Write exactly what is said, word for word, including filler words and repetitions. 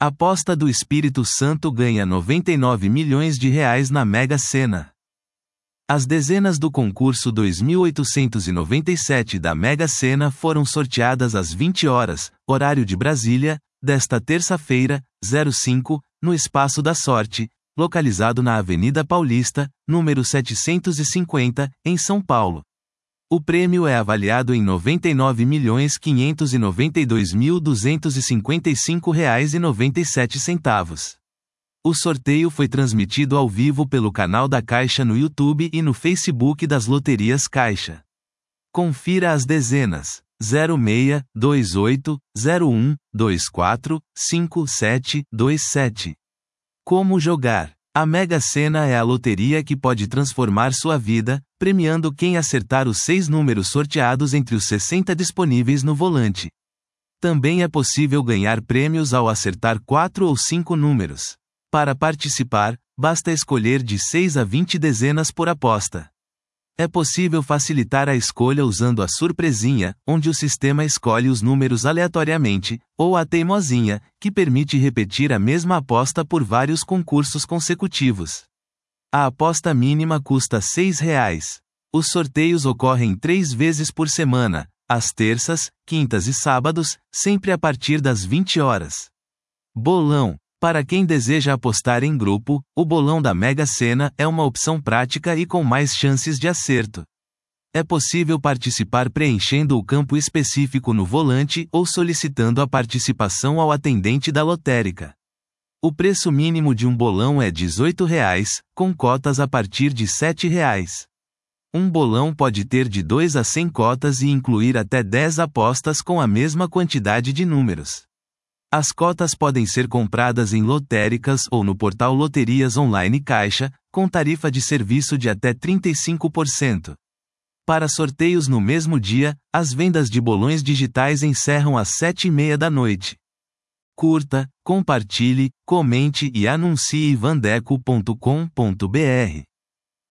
Aposta do Espírito Santo ganha noventa e nove milhões de reais na Mega Sena. As dezenas do concurso dois mil oitocentos e noventa e sete da Mega Sena foram sorteadas às vinte horas, horário de Brasília, desta terça-feira, cinco, no Espaço da Sorte, localizado na Avenida Paulista, número setecentos e cinquenta, em São Paulo. O prêmio é avaliado em noventa e nove milhões quinhentos e noventa e dois mil duzentos e cinquenta e cinco reais e noventa e sete centavos. O sorteio foi transmitido ao vivo pelo canal da Caixa no YouTube e no Facebook das Loterias Caixa. Confira as dezenas: zero seis, dois oito, zero um, dois quatro, cinco sete, dois sete. Como jogar? A Mega Sena é a loteria que pode transformar sua vida, premiando quem acertar os seis números sorteados entre os sessenta disponíveis no volante. Também é possível ganhar prêmios ao acertar quatro ou cinco números. Para participar, basta escolher de seis a vinte dezenas por aposta. É possível facilitar a escolha usando a surpresinha, onde o sistema escolhe os números aleatoriamente, ou a teimosinha, que permite repetir a mesma aposta por vários concursos consecutivos. A aposta mínima custa seis reais. Os sorteios ocorrem três vezes por semana, às terças, quintas e sábados, sempre a partir das vinte horas. Bolão. Para quem deseja apostar em grupo, o bolão da Mega Sena é uma opção prática e com mais chances de acerto. É possível participar preenchendo o campo específico no volante ou solicitando a participação ao atendente da lotérica. O preço mínimo de um bolão é dezoito reais, com cotas a partir de sete reais. Um bolão pode ter de dois a cem cotas e incluir até dez apostas com a mesma quantidade de números. As cotas podem ser compradas em lotéricas ou no portal Loterias Online Caixa, com tarifa de serviço de até trinta e cinco por cento. Para sorteios no mesmo dia, as vendas de bolões digitais encerram às sete e meia da noite. Curta, compartilhe, comente e anuncie vandeco ponto com ponto br.